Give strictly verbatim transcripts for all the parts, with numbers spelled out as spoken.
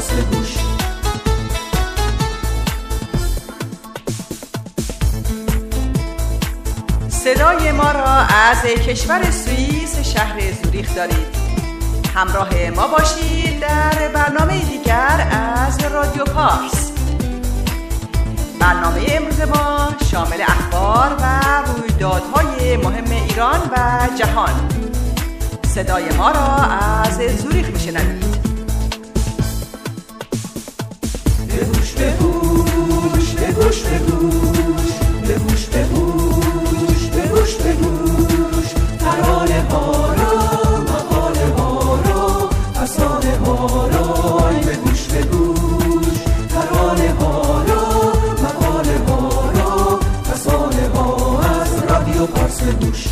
پارس گوش. صدای ما را از کشور سوئیس شهر زوریخ دارید. همراه ما باشید در برنامه دیگر از رادیو پارس. برنامه امروز ما شامل اخبار و رویدادهای مهم ایران و جهان. صدای ما را از زوریخ میشنوید. بگوش بگوش بگوش بگوش بگوش بگوش بگوش بگوش ترانه ها را مقاله ها را افسانه ها را بگوش بگوش ترانه ها را مقاله ها را افسانه ها از رادیو پارس گوش.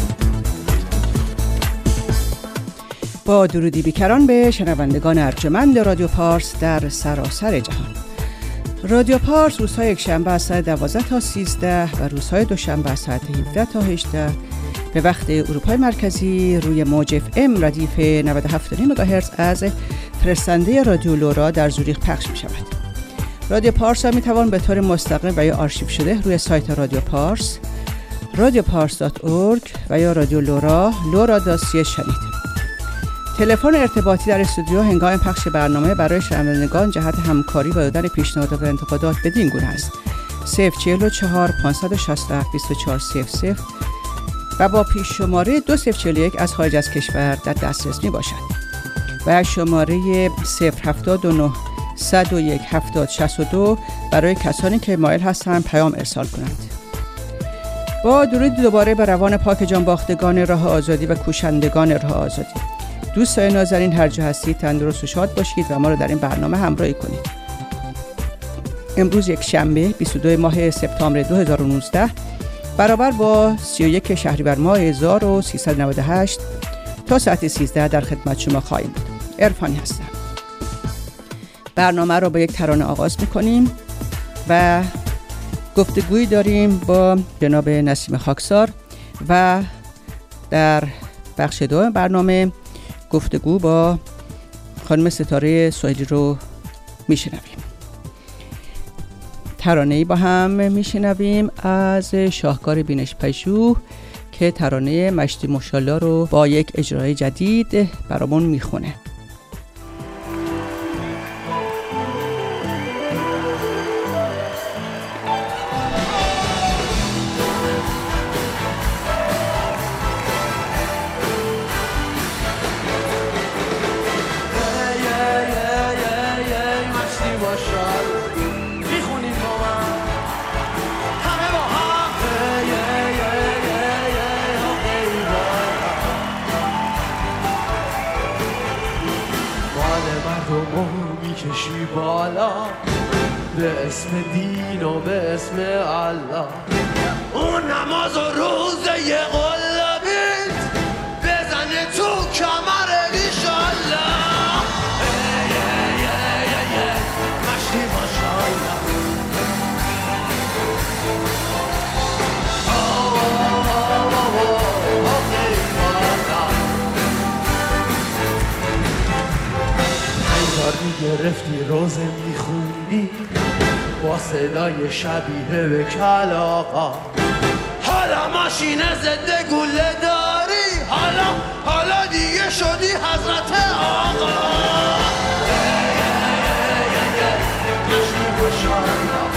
با درودی بیکران به شنوندگان ارجمند رادیو پارس در سراسر جهان. رادیو پارس روزهای یکشنبه از ساعت دوازده تا سیزده و روزهای دوشنبه از ساعت هفده تا هجده به وقت اروپای مرکزی روی موج اف ام ردیف نود و هفت و نیم مگاهرتز از فرستنده رادیو لورا در زوریخ پخش می شود. رادیو پارس را می توان به طور مستقیم و یا آرشیو شده روی سایت رادیو پارس رادیو پارس دات اورگ و یا رادیو لورا لورا دات سی شنید. تلفن ارتباطی در استودیو هنگام پخش برنامه برای شنوندگان جهت همکاری و دادن پیشنهادات و انتقادات بدین گونه است: صفر چهل و چهار پانصد و شصت و هفت بیست و چهار صفر صفر و با پیش شماره دو صفر چهل و یک از خارج از کشور در دسترس می باشد و شماره صفر هفتاد و نه صد و یک هفتاد شصت و دو برای کسانی که مایل هستند پیام ارسال کنند. با درود دوباره به روان پاک جانباختگان راه آزادی و کوشندگان راه آزادی. دوستان نازنین هر جا هستید تندرست و شاد باشید و ما رو در این برنامه همراهی کنید. امروز یک شنبه بیست و دو ماه سپتامبر دو هزار و نوزده برابر با سی و یک شهریور ماه هزار و سیصد و نود و هشت تا ساعت سیزده در خدمت شما خواهیم بود. عرفانی هستم. برنامه رو با یک ترانه آغاز می‌کنیم و گفتگویی داریم با جناب نسیم خاکسار و در بخش دوم برنامه گفتگو با خانم ستاره سویدی رو میشنویم. ترانه‌ای با هم میشنویم از شاهکار بینش پژوه که ترانه مشتی مشالله رو با یک اجرای جدید برامون میخونه. کشی بالا به اسم دین و به اسم الله، اون نماز و روزه یه قلبیت بزنه تو کمر ایشالله. مشتی ماشالله گرفتی روزه میخوندی با صدای شبیه به کلاغا، حالا ماشین ضد گوله داری، حالا حالا دیگه شدی حضرت آقا. مشتی ماشالله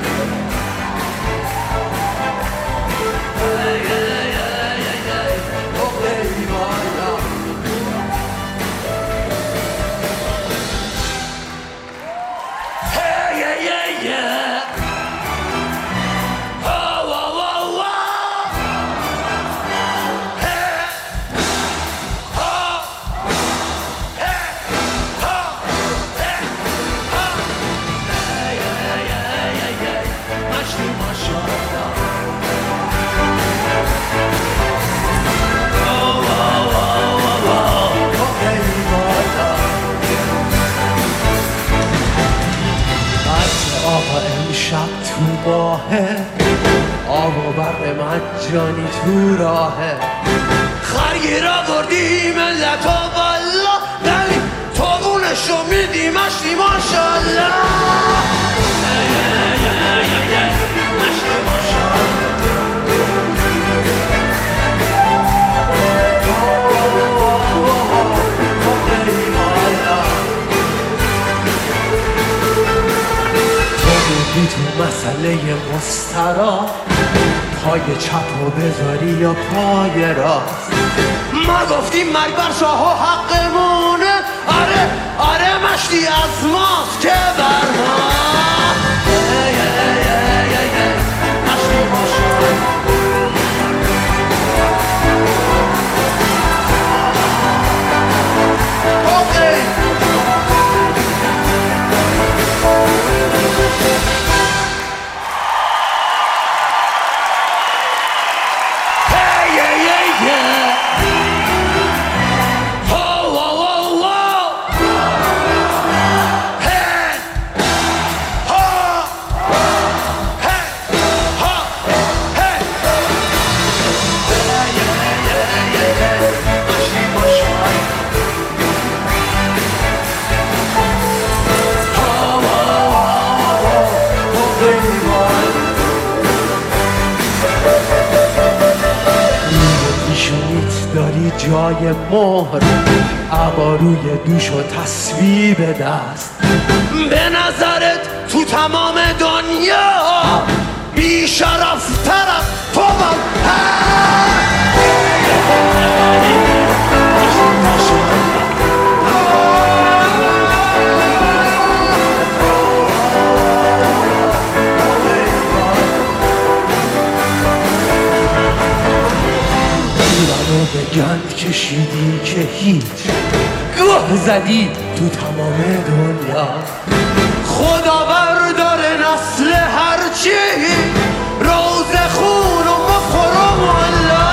آب و برق مجانی تو راهه، خرگی را بردی ملت و بالا، ولی تو بونه جونشو میدی مشتی ماشالله مشتی ماشالله تو تو مسئله مسترا پای چپ رو بذاری یا پای راست ما گفتیم مرگ بر شاه و حقمونه آره آره مشتی از ماست که بر ما مشتی ماشالله جای مهر عباروی دوش و تصویب دست به نظرت تو تمام دنیا بی شرف طرف تو من به گند کشیدی که هیچ گوه زدی تو تمام دنیا خدا بردار نسل هرچی روز خون و مفخور و ملا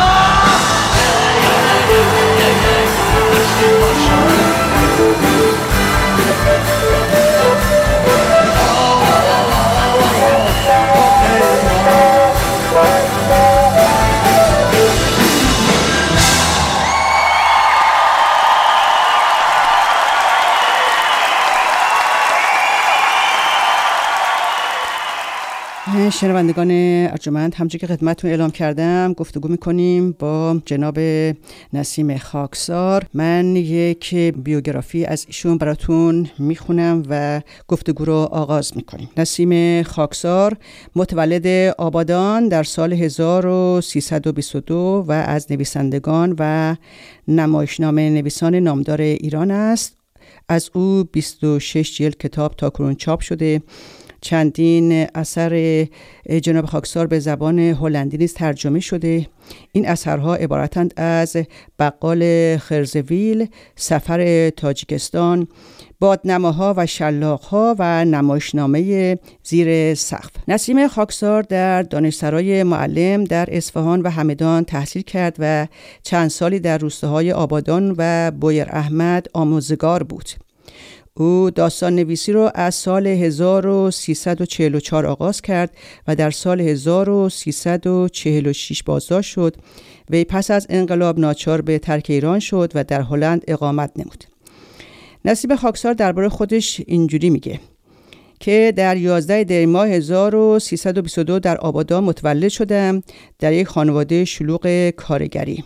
شنوندگان ارجمند، همچون که خدمتتون اعلام کردم گفتگو میکنیم با جناب نسیم خاکسار. من یک بیوگرافی از ایشون براتون میخونم و گفتگو رو آغاز میکنیم. نسیم خاکسار متولد آبادان در سال هزار و سیصد و بیست و دو و از نویسندگان و نمایشنامه نویسان نامدار ایران است. از او بیست و شش جلد کتاب تاکنون چاپ شده. چندین اثر جناب خاکسار به زبان هلندی نیز ترجمه شده. این اثرها عبارتند از بقال خرزویل، سفر تاجیکستان، بادنماها و شلاقها و نمایشنامه زیر سقف. نسیم خاکسار در دانشسرای معلم در اصفهان و همدان تحصیل کرد و چند سالی در روستاهای آبادان و بویر احمد آموزگار بود. او داستان نویسی رو از سال هزار و سیصد و چهل و چهار آغاز کرد و در سال هزار و سیصد و چهل و شش بازداشت شد. وی پس از انقلاب ناچار به ترک ایران شد و در هلند اقامت نمود. نسیم خاکسار درباره خودش اینجوری میگه که در یازده دی ماه هزار و سیصد و بیست و دو در آبادان متولد شدم، در یک خانواده شلوغ کارگری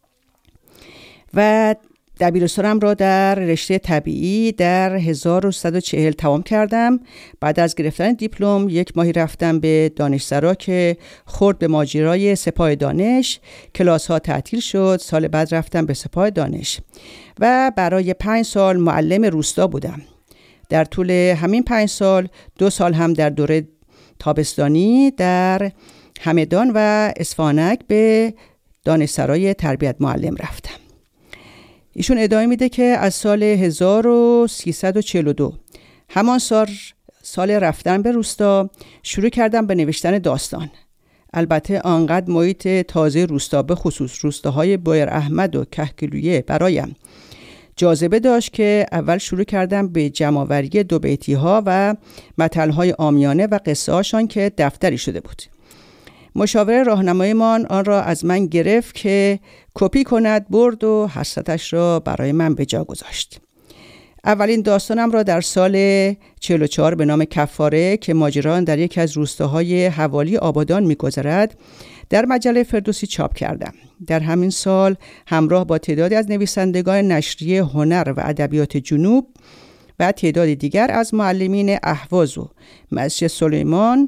و دبیرستانم را در رشته طبیعی در هزار و سیصد و چهل تمام کردم. بعد از گرفتن دیپلم یک ماهی رفتم به دانشسرا که خورد به ماجرای سپاه دانش. کلاس ها تعطیل شد. سال بعد رفتم به سپاه دانش و برای پنج سال معلم روستا بودم. در طول همین پنج سال دو سال هم در دوره تابستانی در همدان و اصفهانک به دانشسرای تربیت معلم رفتم. ایشون ادامه میده که از سال هزار و سیصد و چهل و دو همان سال سال رفتن به روستا شروع کردم به نوشتن داستان. البته آنقدر محیط تازه روستا به خصوص روستاهای بویر احمد و کهگیلویه برایم جاذبه داشت که اول شروع کردم به جمع‌آوری دو بیتی ها و متن‌های عامیانه و قصه هاشان که دفتری شده بود. مشاور راهنمایمان آن را از من گرفت که کپی کند، برد و حسرتش را برای من به جا گذاشت. اولین داستانم را در سال چهل و چهار به نام کفاره که ماجرا در یکی از روستاهای حوالی آبادان می‌گذرد در مجله فردوسی چاپ کردم. در همین سال همراه با تعدادی از نویسندگان نشریه هنر و ادبیات جنوب و تعداد دیگر از معلمین اهواز و مسجد سلیمان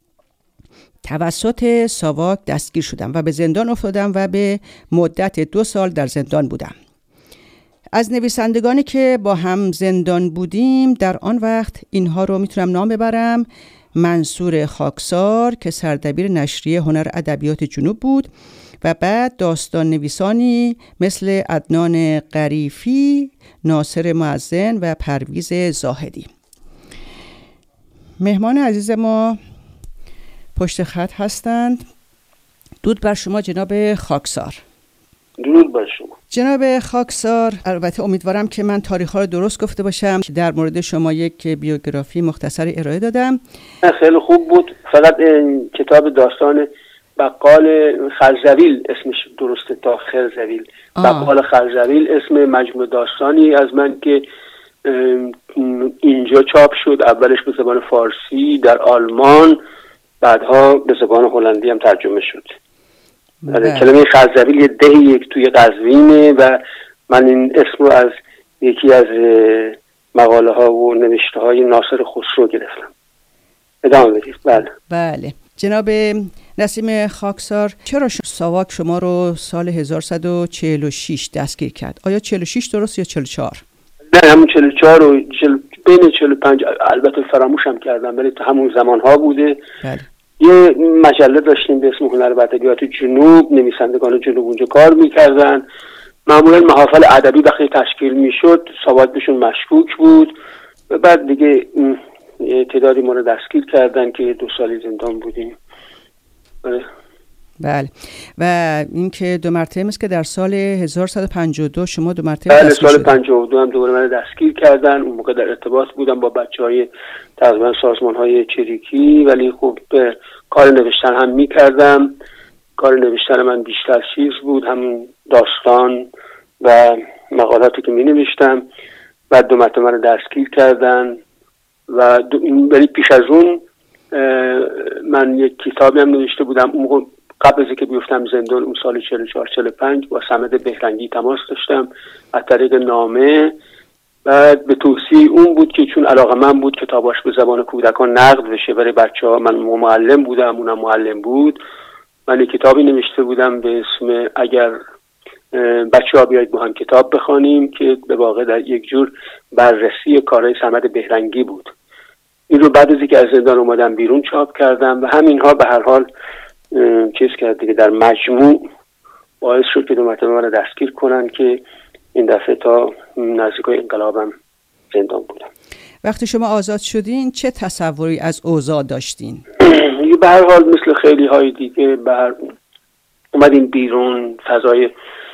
توسط ساواک دستگیر شدم و به زندان افتادم و به مدت دو سال در زندان بودم. از نویسندگانی که با هم زندان بودیم در آن وقت اینها رو میتونم نام ببرم: منصور خاکسار که سردبیر نشریه هنر ادبیات جنوب بود و بعد داستان نویسانی مثل عدنان قریفی، ناصر معزن و پرویز زاهدی. مهمان عزیز ما پشت خط هستند. درود بر شما جناب خاکسار. درود بر شما جناب خاکسار. البته امیدوارم که من تاریخ‌ها رو درست گفته باشم. در مورد شما یک بیوگرافی مختصری ارائه دادم. خیلی خوب بود. فقط این کتاب داستان بقال خرزویل اسمش درسته تا خرزویل. بقال خرزویل اسم مجموعه داستانی از من که اینجا چاپ شد. اولش به زبان فارسی در آلمان، بعدها به زبان هلندی هم ترجمه شد. بله. کلمه خرزویل یه دهی یک توی قزوینه و من این اسم رو از یکی از مقاله ها و نوشته های ناصر خسرو گرفتم. ادامه بدید. بله بله جناب نسیم خاکسار، چرا ساواک شما رو سال هزار و سیصد و چهل و شش دستگیر کرد؟ آیا چهل و شش درست یا چهل و چهار؟ نه، همون چهل و چهار و چهل... بین چهل و پنج البته فراموشم کردم، ولی تو همون زمان ها بوده. بله. یه مجله داشتیم به اسم هنر و ادبیات جنوب، نویسندگان جنوب اونجا کار میکردن. معمولا محافل ادبی وقتی تشکیل میشد ساواک بهشون مشکوک بود و بعد دیگه تعدادی ما رو دستگیر کردن که دو سالی زندان بودیم. بله. بله. و اینکه دو مرتبه است که در سال هزار و سیصد و پنجاه و دو شما دو مرتبه بله سال پنجاه و دو هم دوباره من دستگیر کردن. اون موقع در ارتباط بودم با بچهای تقریبا سازمان‌های چریکی، ولی خب کار نوشتن هم می‌کردم. کار نوشتن من بیشتر چیز بود، همین داستان و مقالاتی که می‌نوشتم. بعد دو مرتبه من دستگیر کردن و ولی پیش از اون من یک کتابی هم نوشته بودم. اون موقع قبل از اینکه بیفتم زندان اون سال چهل و چهار چهل و پنج با صمد بهرنگی تماس داشتم از طریق نامه. بعد به توصیه اون بود که چون علاقه من بود کتاباش به زبان کودکان نقد بشه برای بچه‌ها، من معلم بودم اونم معلم بود، من یک کتابی نوشته بودم به اسم اگر بچه‌ها بیاید با هم کتاب بخوانیم که به واقع در یک جور بررسی کارهای صمد بهرنگی بود. این رو بعد از اینکه از زندان اومدم بیرون چاپ کردم و همینها به هر حال چیز کرد دیگه، در مجموع باعث شد که دو مرتبه من دستگیر کنن که این دفعه تا نزدیکای انقلابم زندان بودم. وقتی شما آزاد شدین چه تصوری از اوضاع داشتین؟ به هر حال مثل خیلی های دیگه بر اومدیم بیرون، فضای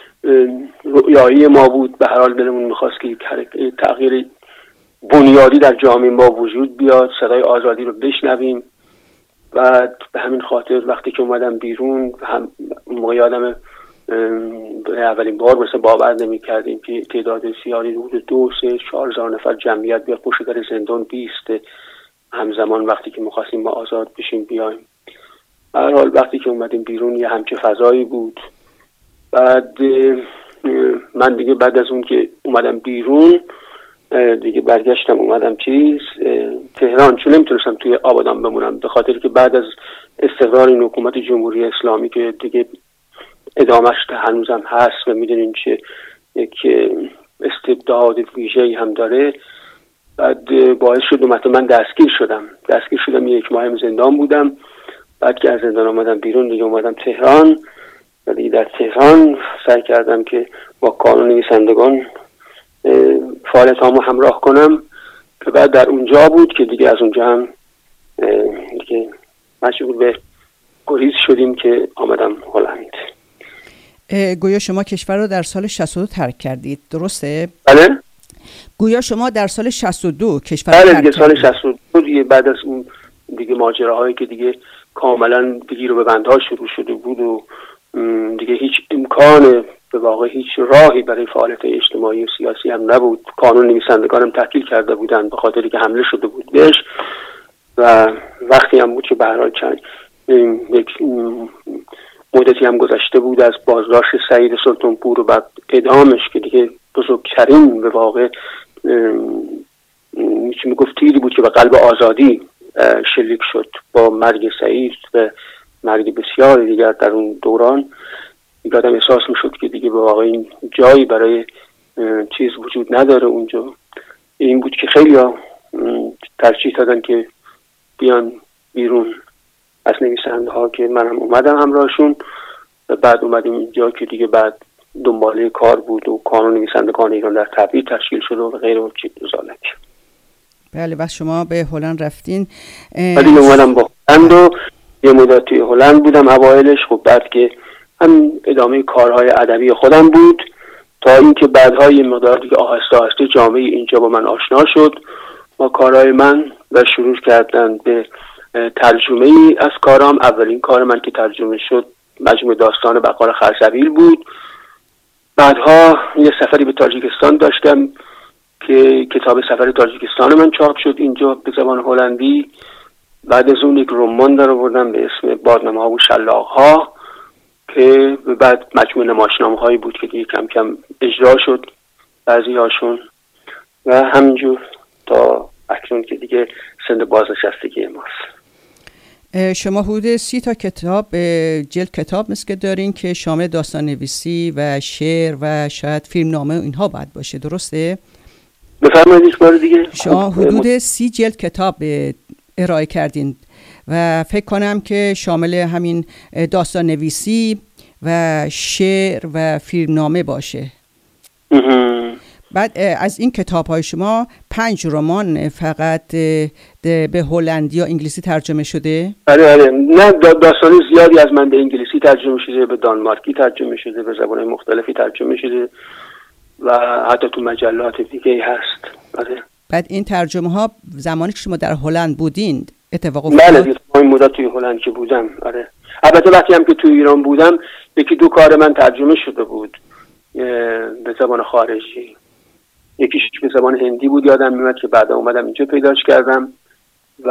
رویایی ما بود. به هر حال دلمون میخواست که تغییر بنیادی در جامعه ما وجود بیاد، صدای آزادی رو بشنویم. بعد به همین خاطر وقتی که اومدم بیرون هم موقع یادم اولین بار مثلا باور نمی کردیم که تعداد زیادی حدود دو سه چهار هزار نفر جمعیت بیاد پشت در زندان بیسته همزمان وقتی که می‌خواستیم ما آزاد بشیم بیایم. به هر حال وقتی که اومدیم بیرون یه همچه فضایی بود. بعد من دیگه بعد از اون که اومدم بیرون دیگه برگشتم اومدم چیز تهران، چون نمیتونستم توی آبادان بمونم به خاطر که بعد از استقرار این حکومت جمهوری اسلامی که دیگه ادامهش هنوزم هست و میدونین چه یک استبداد ویژه‌ای هم داره، بعد باعث شد اومدم من دستگیر شدم دستگیر شدم یک ماه زندان بودم. بعد که از زندان آمدم بیرون دیگه اومدم تهران و دیگه در تهران سعی کردم که با کانون نویسندگان فعالیتامو همراه کنم که بعد در اونجا بود که دیگه از اونجا هم دیگه مجبور به گریز شدیم که آمدم هلند. گویا شما کشور رو در سال شصت و دو ترک کردید، درسته؟ بله؟ گویا شما در سال شصت و دو کشور رو ترک کردید. بله دیگه سال شصت و دو دیگه بعد از اون دیگه ماجراهایی که دیگه کاملا بگیر و ببندها شروع شده بود و دیگه هیچ امکان به واقع هیچ راهی برای فعالیت اجتماعی و سیاسی هم نبود. کانون نویسندگان هم تعطیل کرده بودن به خاطری که حمله شده بود بهش و وقتی هم بود که به هر حال چند یک مدتی هم گذشته بود از بازداشت سعید سلطانپور و بعد اعدامش که دیگه بزرگترین به واقع میشه میگفت تیری بود که به قلب آزادی شلیک شد با مرگ سعید و مرگ بسیار دیگر در اون دوران. دیگه آدم احساس میشد که دیگه به واقع این جایی برای چیز وجود نداره اونجا. این بود که خیلی ها ترجیح دادن که بیان بیرون از نویسنده ها که منم اومدم همراهشون و بعد اومدیم اینجا که دیگه بعد دنباله کار بود و کانون نویسندگان ایران در تبعید تشکیل شده و غیره و چیز ازالک. بله و شما به هلند رفتین؟ ولی اومدم با هلند و یه مدت توی هلند بودم اوایلش. خب بعد که هم ادامه کارهای ادبی خودم بود تا اینکه بعدها یه مقدار دیگه آهسته آهسته جامعه اینجا با من آشنا شد با کارهای من و شروع کردن به ترجمه ای از کارام. اولین کار من که ترجمه شد مجموعه داستان بقال خرزبیل بود. بعدها یه سفری به تاجیکستان داشتم که کتاب سفر تاجیکستان من چاپ شد اینجا به زبان هلندی. بعد از اون یک رمان در آوردم به اسم بادنامه ها و شلاق ها که بعد مجموعه نمایشنامه هایی بود که دیگه کم کم اجرا شد بعضی هاشون و همینجور تا اکنون که دیگه سن بازنشستگی ماست. شما حدود سی تا کتاب جلد کتاب مثل که دارین که شامل داستان نویسی و شعر و شاید فیلم نامه اینها باید باشه، درسته؟ بفرمایید یک بار دیگه. شما حدود سی جلد کتاب ارائه کردین و فکر کنم که شامل همین داستان نویسی و شعر و فیلم نامه باشه. بعد از این کتاب های شما پنج رمان فقط به هلندی یا انگلیسی ترجمه شده؟ آره آره نه داستان زیادی از من به انگلیسی ترجمه شده، به دانمارکی ترجمه شده، به زبان مختلفی ترجمه شده و حتی تو مجلات دیگه هست. آره. بعد این ترجمه ها زمانی که شما در هلند بودین اتفاق افتاد؟ بله این مدت توی هلند که بودم. آره البته وقتی هم که توی ایران بودم یکی دو کار من ترجمه شده بود به زبان خارجی. یکیش به زبان هندی بود یادم میاد که بعدا اومدم اینجا پیداش کردم و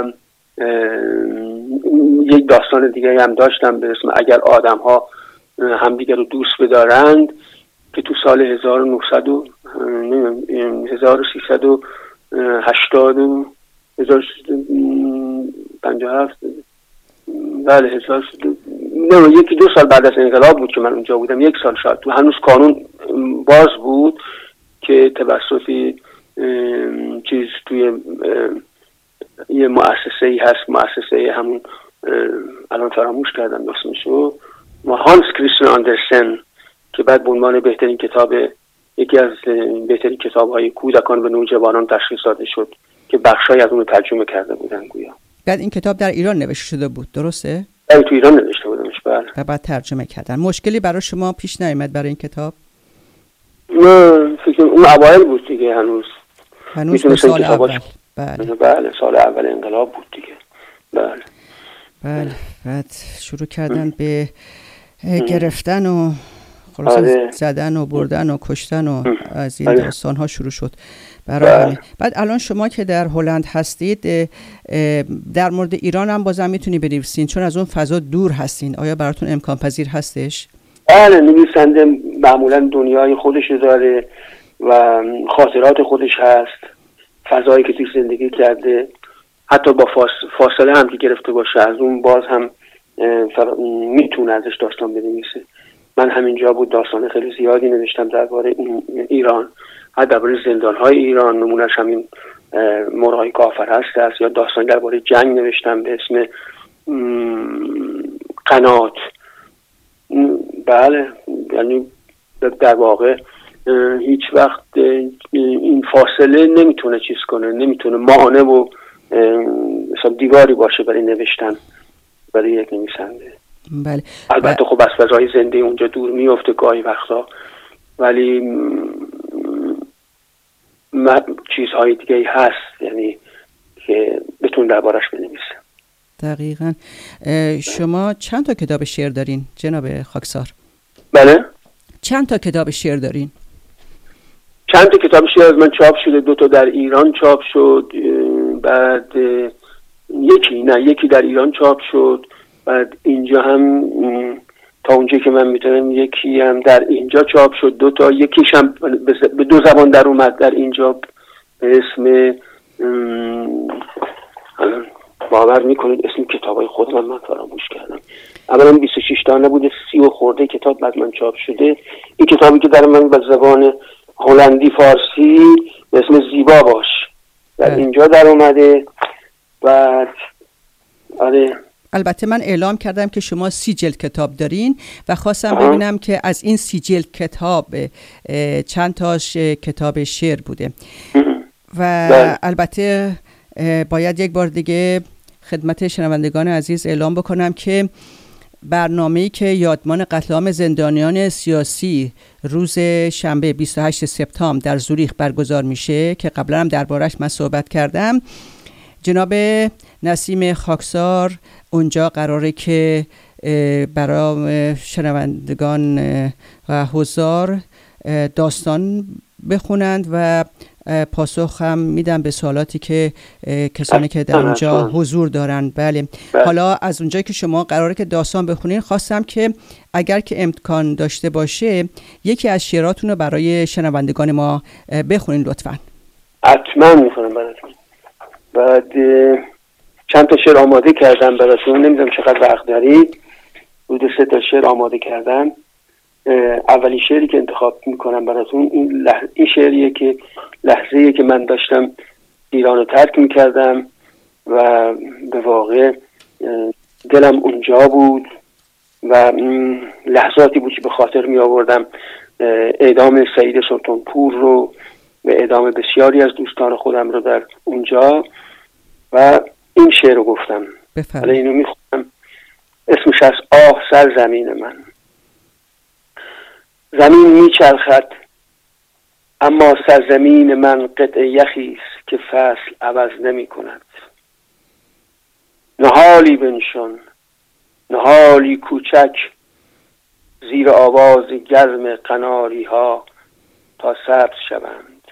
یک داستان دیگه هم داشتم به اسم اگر آدم ها همدیگر رو دوست بدارند که تو سال هزار و نهصد و هزار و سیصد و هشتاد و هزار و سیصد و پنجاه و هفت بله هزار نه یکی دو سال بعد از انقلاب بود که من اونجا بودم، یک سال شاید تو هنوز قانون باز بود که توسط چیز توی یه مؤسسه ای هست، مؤسسه همون الان فراموش کردم اسمشو، هانس کریستین آندرسن که بعد به عنوان بهترین کتاب یکی از بهترین کتاب‌های کودکان و نوجوانان تشخیص داده شد که بخشای از اون ترجمه کرده بودن گویا. بعد این کتاب در ایران نوشته شده بود درسته؟ بله تو ایران نوشته بودمش. بله. و بعد ترجمه کردن. مشکلی برای شما پیش نیامد برای این کتاب؟ نه فکر اون اوایل بود دیگه هنوز. هنوز به سال اول. بله. بله سال اول انقلاب بود دیگه. بله. بله بعد شروع کردن به گرفتن و خلاصه زدن و بردن و کشتن و از این داستان ها شروع شد برای. بعد الان شما که در هلند هستید در مورد ایران هم بازم میتونی بنویسین چون از اون فضا دور هستین، آیا براتون امکان پذیر هستش؟ بله نویسنده معمولا دنیای خودش داره و خاطرات خودش هست، فضایی که توی زندگی کرده، حتی با فاصله هم که گرفته باشه از اون باز هم میتونه ازش داستان بنویسه. من همینجا بود داستان خیلی زیادی نوشتم درباره ایران، حتی درباره زندان‌های ایران، نمونهش همین مرغای کافر هست است، یا داستان درباره جنگ نوشتم به اسم قنات. بله یعنی در واقع هیچ وقت این فاصله نمیتونه چیز کنه، نمیتونه مانع و مثلا دیواری باشه برای نوشتن برای یک نویسنده. بله. البته خب از فضای زنده اونجا دور میفته گاهی وقتا، ولی م... چیزهای دیگه هست یعنی که بتون دربارش بنویسه. دقیقاً. شما چند تا کتاب شعر دارین جناب خاکسار؟ بله چند تا کتاب شعر دارین؟ چند تا کتاب شعر از من چاپ شده، دو تا در ایران چاپ شد، بعد یکی نه یکی در ایران چاپ شد، بعد اینجا هم تا اونجا که من میتونم یکی هم در اینجا چاپ شد، دو تا، یکیش هم به دو زبان در اومد در اینجا به اسم الان باور میکنید اسم کتابای خودم من فراموش کردم. اولا بیست و شش تا نبوده، سی و خورده کتاب بعد من چاپ شده. این کتابی که در من به زبان هلندی فارسی به اسم زیبا باش در اینجا در اومده. بعد آره البته من اعلام کردم که شما سی جلد کتاب دارین و خواستم آه. ببینم که از این سی جلد کتاب چند تاش کتاب شعر بوده. و بله. البته باید یک بار دیگه خدمت شنوندگان عزیز اعلام بکنم که برنامه‌ای که یادمان قتل عام زندانیان سیاسی روز شنبه بیست و هشتم سپتامبر در زوریخ برگزار میشه که قبلا هم دربارش من صحبت کردم، جناب نسیم خاکسار اونجا قراره که برای شنوندگان و حضار داستان بخونند و پاسخ هم میدن به سوالاتی که کسانی که در اونجا حضور دارن. بله. بله. حالا از اونجایی که شما قراره که داستان بخونین، خواستم که اگر که امکان داشته باشه یکی از شعراتون رو برای شنوندگان ما بخونین لطفاً. حتما میخونم براتون. بعد چند تا شعر آماده کردم براتون، نمیدونم چقدر وقت دارید. حدود سه تا شعر آماده کردم. اولی شعری که انتخاب میکنم براتون این, لح... این شعریه که لحظه‌ایه که من داشتم ایران رو ترک میکردم و به واقع دلم اونجا بود و لحظاتی بود که به خاطر می آوردم اعدام سعید سلطانپور رو و اعدام بسیاری از دوستان خودم رو در اونجا و این شعر رو گفتم. حالا اینو میخونم. اسمش از آه سرزمین من. زمین میچرخد اما سرزمین من قطع یخی است که فصل عوض نمی کند. نهالی بنشان، نهالی کوچک زیر آواز گرم قناری ها تا سبز شوند.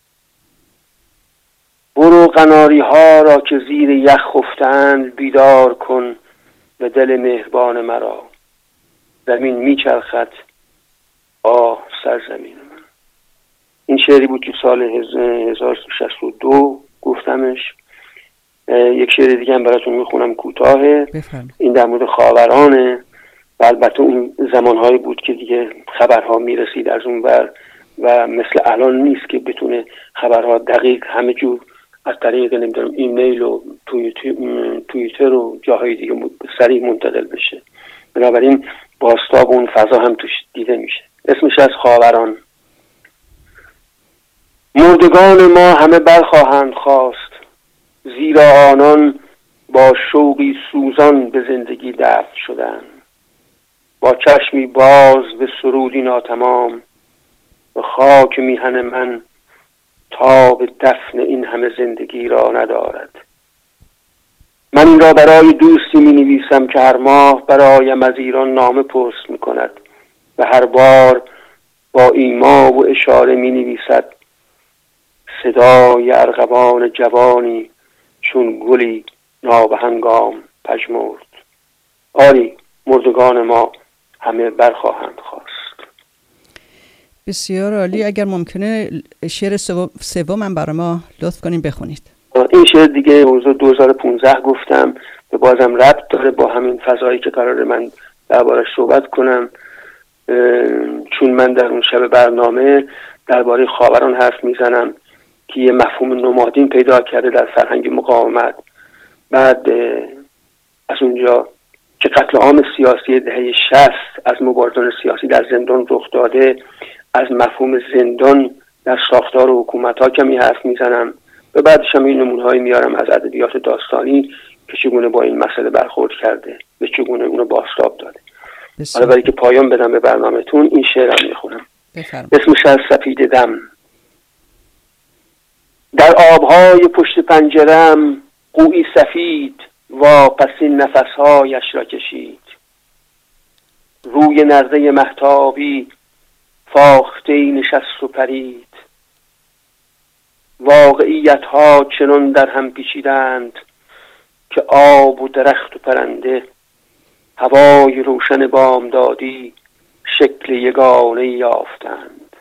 برو قناری ها را که زیر یخ خفتند بیدار کن به دل مهربان مرا. زمین میچرخد آه سرزمین من. این شعری بود که سال هزار و سیصد و شصت و دو گفتمش. یک شعر دیگه هم براتون میخونم کوتاهه. این در مورد خاورانه و البته اون زمانهایی بود که دیگه خبرها میرسید از اون ور و مثل الان نیست که بتونه خبرها دقیق همه جور از طریق نمیدونم ایمیل و توییتر و جاهای دیگه سریع منتقل بشه. بنابراین بازتاب اون فضا هم توش دیده میشه. اسمش از خاوران. مردگان ما همه برخواهند خواست، زیرا آنان با شوقی سوزان به زندگی دفن شدند. با چشمی باز به سرودی ناتمام و خاک میهن من تاب دفن این همه زندگی را ندارد. من این را برای دوستی می نویسم که هر ماه برایم از ایران نامه پست می کند و هر بار با ایما و اشاره می نویسد صدای ارغوان جوانی چون گلی نابهنگام پژمرد. آری مردگان ما همه برخواهند خواست. بسیار عالی. اگر ممکنه شعر سوم من برای ما لطف کنیم بخونید. این شعر دیگه موضوع دو هزار و پانزده گفتم و بازم ربط داره با همین فضایی که قراره من دربارش صحبت کنم، چون من در اون شب برنامه درباره خاوران حرف میزنم که یه مفهوم نمادین پیدا کرده در فرهنگ مقاومت. بعد از اونجا که قتل عام سیاسی دهه شصت از مبارزان سیاسی در زندان رخ داده، از مفهوم زندان در ساختار حکومت ها کمی حرف میزنم و بعدش هم این نمونه‌هایی میارم از ادبیات داستانی که چگونه با این مسئله برخورد کرده و چگونه اونو بازتاب داده. حالا برای که پایان بدم به برنامه‌تون این شعرم میخونم. اسمش از سفید دم. در آبهای پشت پنجرم قوی سفید واپسین نفسهایش را کشید. روی نرده مهتابی فاخته ای نشست و پرید. واقعیت ها چنان در هم پیچیدند که آب و درخت و پرنده، هوای روشن بامدادی شکل یگانه یافتند.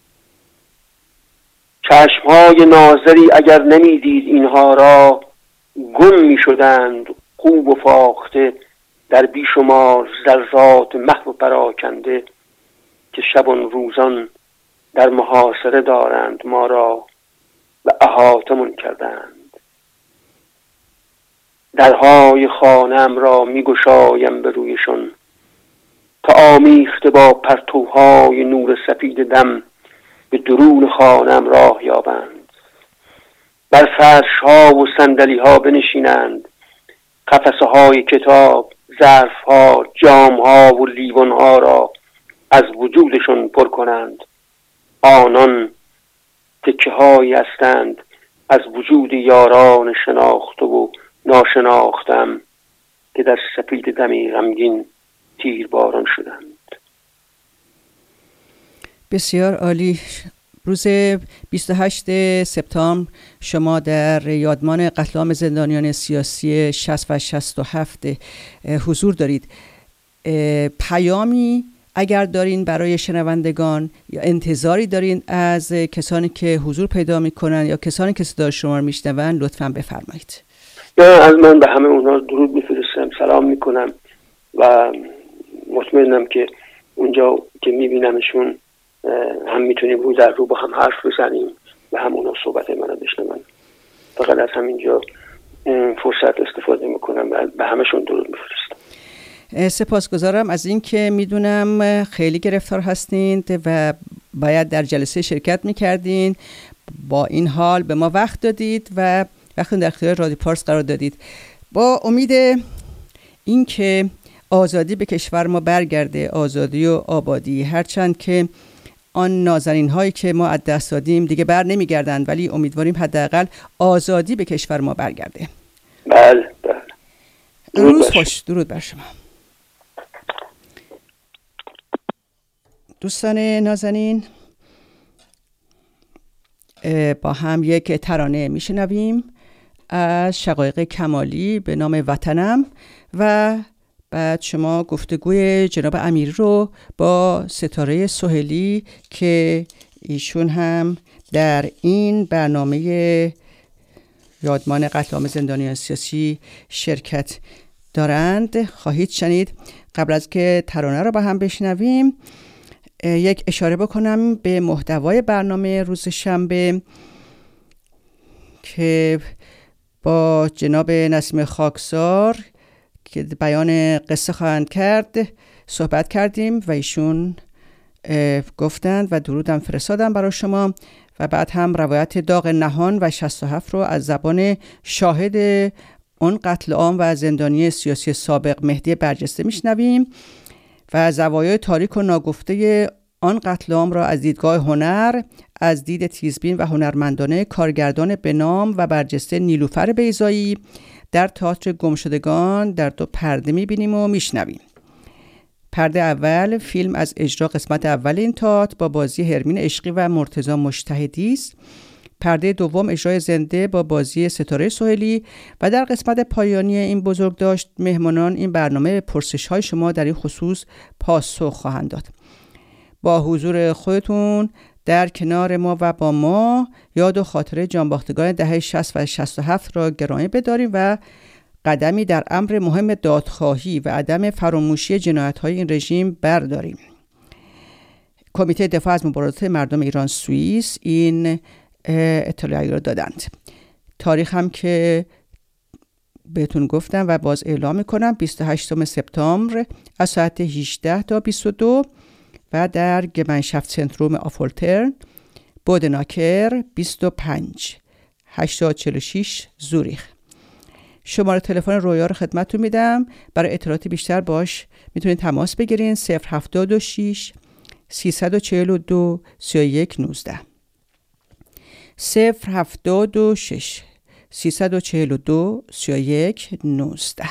چشمهای ناظری اگر نمیدید اینها را، گم می شدند خوب و فاخته در بیشمار ذرات محو و پراکنده که شبان روزان در محاصره دارند ما را و احاطه‌مان کردند. درهای خانه‌ام را می گشایم به رویشان تا آمیخته با پرتوهای نور سپید دم به درون خانه‌ام راه یابند. بر فرش‌ها و صندلی‌ها بنشینند، قفسه‌های کتاب، ظرف‌ها، جام‌ها و لیوان‌ها را از وجودشان پر کنند. آنان تکه‌هایی هستند از وجود یاران شناخته و ناشناختم که در سپید دمی غمگین تیرباران شدند. بسیار عالی. روز بیست و هشتم سپتامبر شما در یادمان قتل عام زندانیان سیاسی شصت و شصت و هفت حضور دارید. پیامی اگر دارین برای شنوندگان یا انتظاری دارین از کسانی که حضور پیدا میکنن یا کسانی که صدای شما رو میشنون، لطفاً بفرمایید. از من به همه اونها درود میفرستم، سلام میکنم و مطمئنم که اونجا که میبینمشون هم میتونیم رو در رو با هم حرف بزنیم و هم اونا صحبت منو بشنون. فقط از همینجا فرصت استفاده میکنم و به همشون درود میفرستم. سپاسگزارم از این که میدونم خیلی گرفتار هستین و باید در جلسه شرکت میکردین. با این حال به ما وقت دادید و وقتی در اختیار رادیو پارس قرار دادید. با امید این که آزادی به کشور ما برگرده، آزادی و آبادی، هرچند که آن نازنین هایی که ما از دست دادیم دیگه بر نمیگردند، ولی امیدواریم حداقل آزادی به کشور ما برگرده. بله بله. روز خوش. درود بر شما. دوستان نازنین، با هم یک ترانه میشنویم از شقایق کمالی به نام وطنم و بعد شما گفتگوی جناب امیری رو با ستاره سهیلی که ایشون هم در این برنامه یادمان قتل عام زندانیان سیاسی شرکت دارند خواهید شنید. قبل از که ترانه رو با هم بشنویم یک اشاره بکنم به محتوای برنامه روز شنبه که با جناب نسیم خاکسار که بیان قصه خواهند کرد صحبت کردیم و ایشون گفتند و درودم فرستادم برای شما و بعد هم روایت داغ نهان و شصت و هفت رو از زبان شاهد اون قتل عام و زندانی سیاسی سابق مهدی برجسته میشنویم و زوایای تاریک و ناگفته آن قتل عام را از دیدگاه هنر، از دید تیزبین و هنرمندانه کارگردان به نام و برجسته نیلوفر بیضایی در تئاتر گمشدگان در دو پرده می‌بینیم و میشنویم. پرده اول فیلم از اجرا قسمت اول این تئاتر با بازی هرمین عشقی و مرتضی مجتهدی است. پرده دوم اجرای زنده با بازی ستاره سهیلی و در قسمت پایانی این بزرگداشت مهمانان این برنامه پرسش‌های شما در این خصوص پاسخ خواهند داد. با حضور خودتون در کنار ما و با ما یاد و خاطره جانباختگان دهه شصت و شصت و هفت را گرامی بداریم و قدمی در امر مهم دادخواهی و عدم فراموشی جنایت‌های این رژیم برداریم. کمیته دفاع از مبارزات مردم ایران سوئیس این اطلاعی رو دادند. تاریخ هم که بهتون گفتم و باز اعلام میکنم بیست و هشتم سپتامبر از ساعت هجده تا بیست و دو و در گمنشافت سنتروم آفولترن بودناکر بیست و پنج هشتاد و چهل و شش زوریخ. شماره تلفن رویا رو خدمتتون میدم. برای اطلاعات بیشتر باش میتونید تماس بگیرین صفر هفتاد و شش سیصد و چهل و دو سی و یک نوزده صفر هفتاد و شش سیصد و چهل و دو سی و یک نوزده.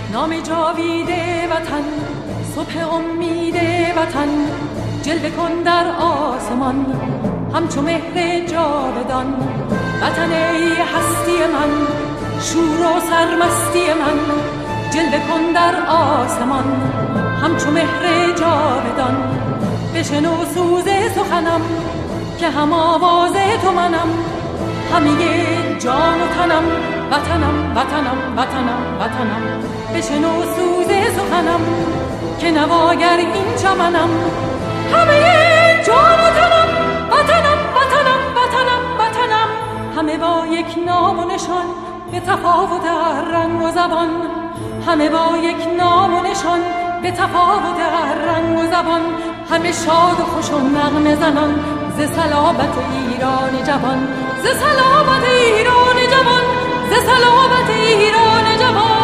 نام جاوید وطن، صبح امید وطن، جلوه کن در آسمان همچو مهر جاودان. وطن ای هستی من، شور و سرمستی من، جلوه کن در آسمان همچو مهر جاودان. بشنو سوز سخنم که هم آواز تو منم، همه جان و تنم وطنم وطنم وطنم وطنم. بشنو سوز سخنم که نواگر این چمنم، همه جان و تنم وطنم وطنم وطنم وطنم. همه با یک نام و نشان به تفاوت هر رنگ و زبان، همه با یک نام و نشان به تفاوت هر رنگ و زبان. همه شاد و خوش و نغمه زنان ز صلابت ایران جوان، ز صلابت ایران جوان، ز صلابت ایران جوان.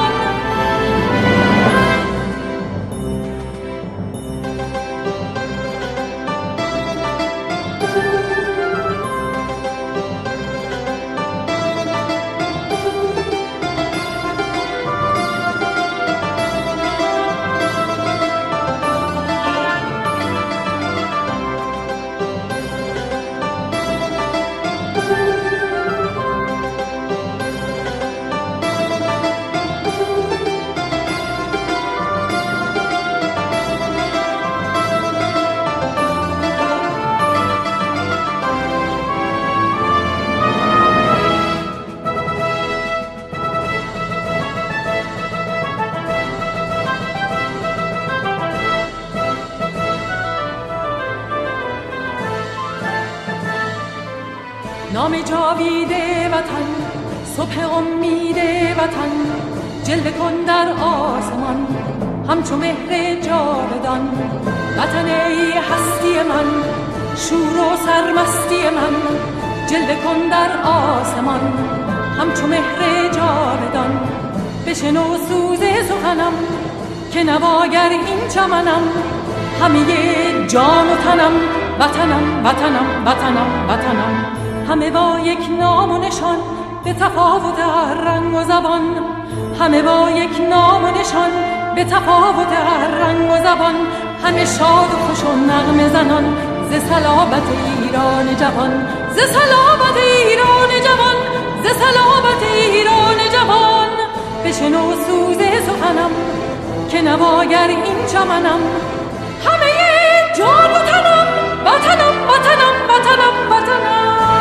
نام جاوید وطن، صبح امید وطن، جلوه کن در آسمان همچو مهر جاودان. وطن ای هستی من، شور و سرمستی من، جلوه کن در آسمان همچو مهر جاودان. بشنو سوز سخنم که نواگر این چمنم، همه جان و تنم وطنم وطنم وطنم وطنم. همه با یک نام و نشان به تفاوت هر رنگ و زبان، همه با یک نام و نشان به تفاوت هر رنگ و زبان. همه شاد و خوش و نغمه زنان ز صلابت ایران جوان، ز صلابت ایران جوان، ز صلابت ایران جوان. بشنو سوز سخنم که نواگر این چمنم، همه جان و تنم وطنم وطنم وطنم وطنم.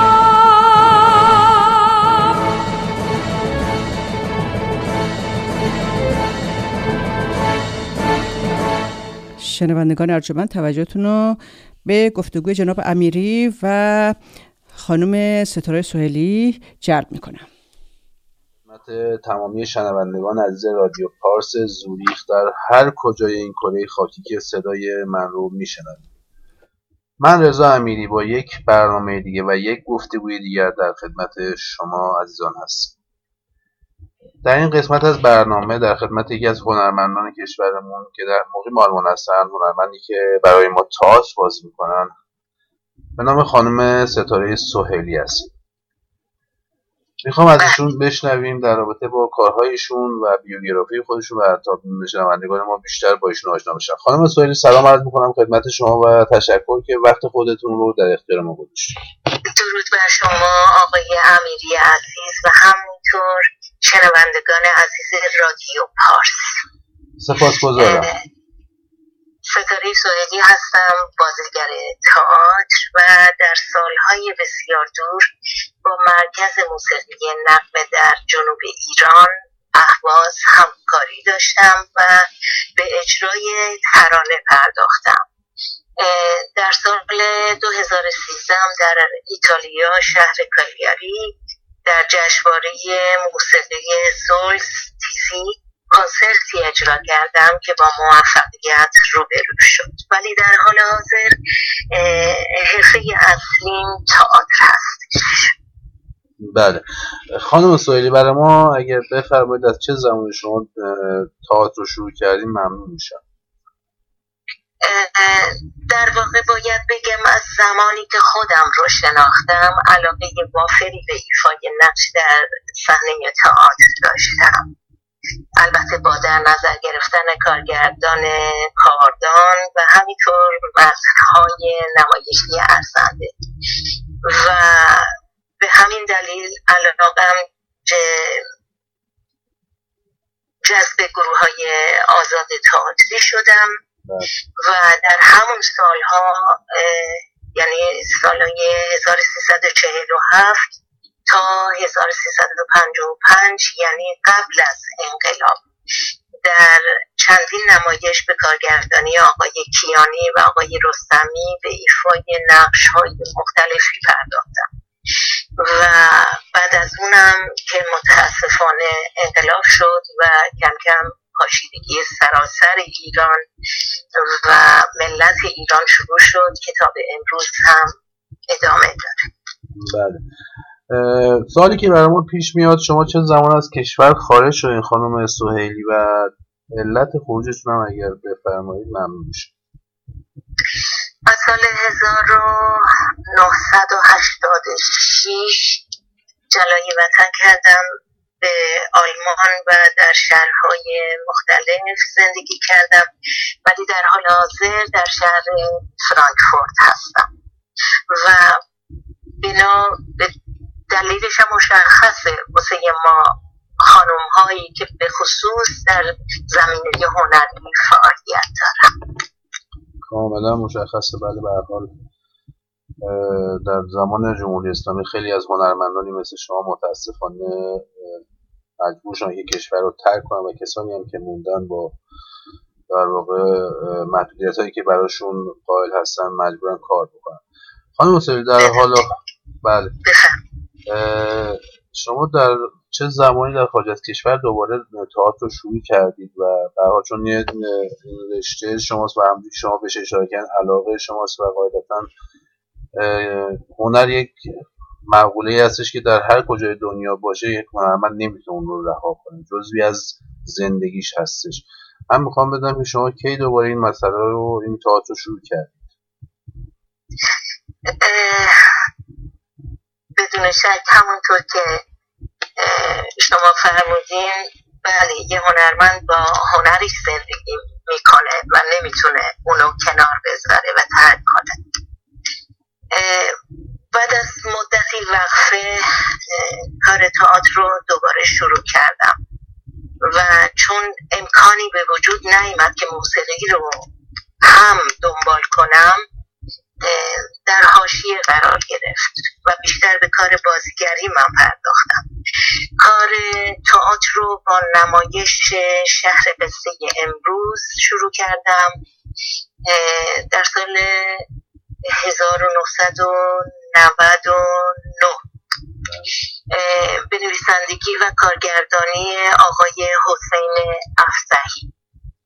شنوندگان ارجمند، توجهتون رو به گفتگوی جناب امیری و خانم ستاره سهیلی جلب میکنم. خدمت تمامی شنوندگان عزیز رادیو پارس زوریخ در هر کجای این کره خاکی که صدای من رو میشنوید، من رضا امیری با یک برنامه دیگه و یک گفتگوی دیگر در خدمت شما عزیزان هستم. در این قسمت از برنامه در خدمت یکی از هنرمندان کشورمون که در مقیم آلمان هستن، هنرمندی که برای ما تئاتر بازی میکنن، به نام خانم ستاره سهیلی هستیم. میخوام از ایشون بشنویم در رابطه با کارهایشون و بیوگرافی خودشون و تا شنوندگان ما بیشتر با ایشون آشنا بشن. خانم سهیلی سلام عرض میکنم خدمت شما و تشکر که وقت خودتون رو در اختیار ما گذاشتید. درود بر شما آقای امیری عزیز و همینطور شنوندگان عزیز رادیو پارس. سپاسگزارم. ستاره سهیلی هستم، بازیگر تئاتر و در سالهای بسیار دور با مرکز موسیقی نغمه در جنوب ایران اهواز همکاری داشتم و به اجرای ترانه پرداختم. در سال دو هزار و سیزده در ایتالیا شهر کالیاری در جشنواره موسیقی سولز تیزی کنسرتی اجرا کردم که با موفقیت روبرو شد، ولی در حال حاضر حرفه اصلیم تئاتر هست. بله خانم سهیلی، برای ما اگر بفرمایید از چه زمانی شما تئاتر رو شروع کردین ممنون میشم. در واقع باید بگم از زمانی که خودم رو شناختم علاقه وافری به ایفای نقش در صحنه تئاتر داشتم. البته با در نظر گرفتن کارگردان کاردان و همینطور متن‌های نمایشی ارزنده و به همین دلیل علاقم جذب گروه های آزاد تئاتری شدم و در همون سالها یعنی سالهای هزار و سیصد و چهل و هفت تا هزار و سیصد و پنجاه و پنج یعنی قبل از انقلاب در چندین نمایش به کارگردانی آقای کیانی و آقای رستمی به ایفای نقش‌های مختلفی پرداختم و بعد از اونم که متاسفانه انقلاب شد و کم کم پاشیدگی سراسر ایران و ملت ایران شروع شد که تا به امروز هم ادامه داره. بله. سوالی که برامون پیش میاد، شما چه زمان از کشور خارج شدین خانم سهیلی و علت خروجتون هم اگر بفرمایید ممنون میشه. از سال هزار و نهصد و هشتاد و شش جلای وطن کردم، به آلمان و در شهرهای مختلف زندگی کردم، ولی در حال حاضر در شهر فرانکفورت هستم و بنا به دلیلش هم مشخصه واسه ما خانم هایی که به خصوص در زمینه هنری فعالیت دارن. کاملا مشخصه. بله، به هر حال در زمان جمهوری اسلامی خیلی از هنرمندانی مثل شما متاسفانه مجبور شدن که کشور رو ترک کنن و کسانی هم که موندن با در واقع محدودیت هایی که براشون قائل هستن مجبورن کار بکنن. خانم سهیلی در حال بله شما در چه زمانی در خارج از کشور دوباره تئاتر رو شروع کردید و به هر حال چون یه رشته شماست و همونجوری که شما بهش اشاره کردین علاقه شماست و قاعدتاً هنر یک مقوله هستش که در هر کجای دنیا باشه یک هنرمند نمیتونه اون رو رها کنه، جزوی از زندگیش هستش. من میخوام بدونم که شما کی دوباره این مسئله رو این تئاتر رو شروع کردید؟ بدون شک همونطور که شما فرمودین، بله یه هنرمند با هنرش زندگی میکنه و نمیتونه اونو کنار بذاره و ترک کنه. بعد از مدتی وقفه کار تئاتر رو دوباره شروع کردم و چون امکانی به وجود نیامد که موسیقی رو هم دنبال کنم در حاشیه قرار گرفت و بیشتر به کار بازیگری من پرداختم. کار تئاتر رو با نمایش شهر قصه امروز شروع کردم در سال هزار و نهصد و نود و نه به نویسندگی و کارگردانی آقای حسین افصحی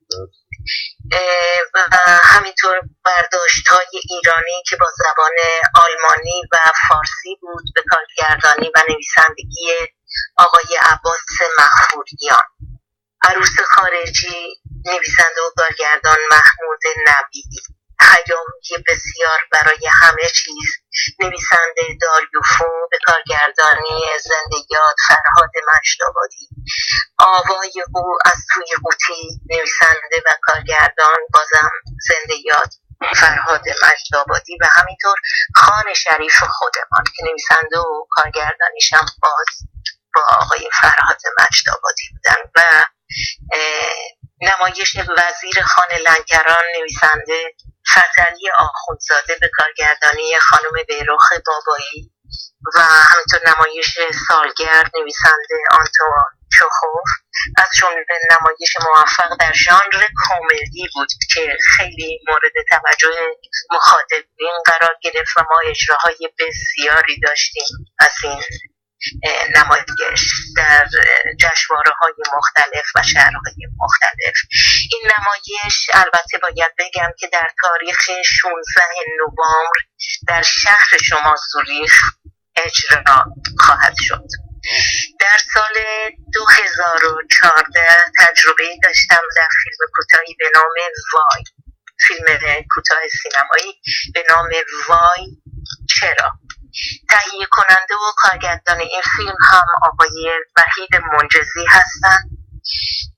و همینطور برداشت‌های ایرانی که با زبان آلمانی و فارسی بود به کارگردانی و نویسندگی آقای عباس مغفوریان. عروس خارجی نویسنده و کارگردان محمود نبیلی. هیاهوی بسیار برای همه چیز نویسنده داریوفو به کارگردانی زنده یاد فرهاد مجدآبادی. آوای او از توی قوطی نویسنده و کارگردان بازم زنده یاد فرهاد مجدآبادی و همینطور خان شریف خودمان که نویسنده و کارگردانیش هم باز با آقای فرهاد مجدآبادی بودن و نمایش وزیر خان لنگران نویسنده فتحعلی آخوندزاده به کارگردانی خانم بیرخ بابایی و همینطور نمایش سالگرد نویسنده آنتوان چخوف از جمله نمایش موفق در ژانر کمدی بود که خیلی مورد توجه مخاطبین قرار گرفت و ما اجراهای بسیاری داشتیم از این نمایش در جشنواره‌های مختلف و شهرهای مختلف. این نمایش البته باید بگم که در تاریخ شانزده نوامبر در شهر شما زوریخ اجرا خواهد شد. در سال دو هزار و چهارده تجربه داشتم در فیلم کوتاهی به نام وای، فیلم کوتاه سینمایی به نام وای چرا. تهیه کننده و کارگردان این فیلم هم آقای وحید منجزی هستند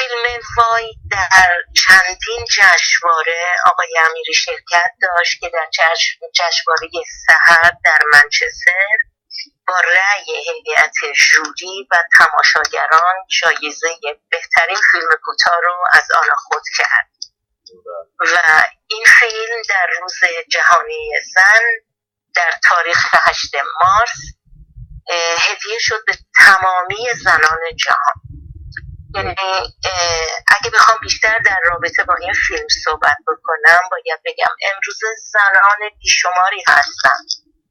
فیلم وای در چندین جشنواره آقای امیری شرکت داشت که در جشنواره سحر در منچستر با رأی هیئت ژوری و تماشاگران جایزه بهترین فیلم کوتاه رو از آن خود کرد و این فیلم در روز جهانی زن در تاریخ هشتم مارس هدیه شد به تمامی زنان جهان. یعنی اگه بخوام بیشتر در رابطه با این فیلم صحبت بکنم باید بگم امروز زنان بیشماری هستن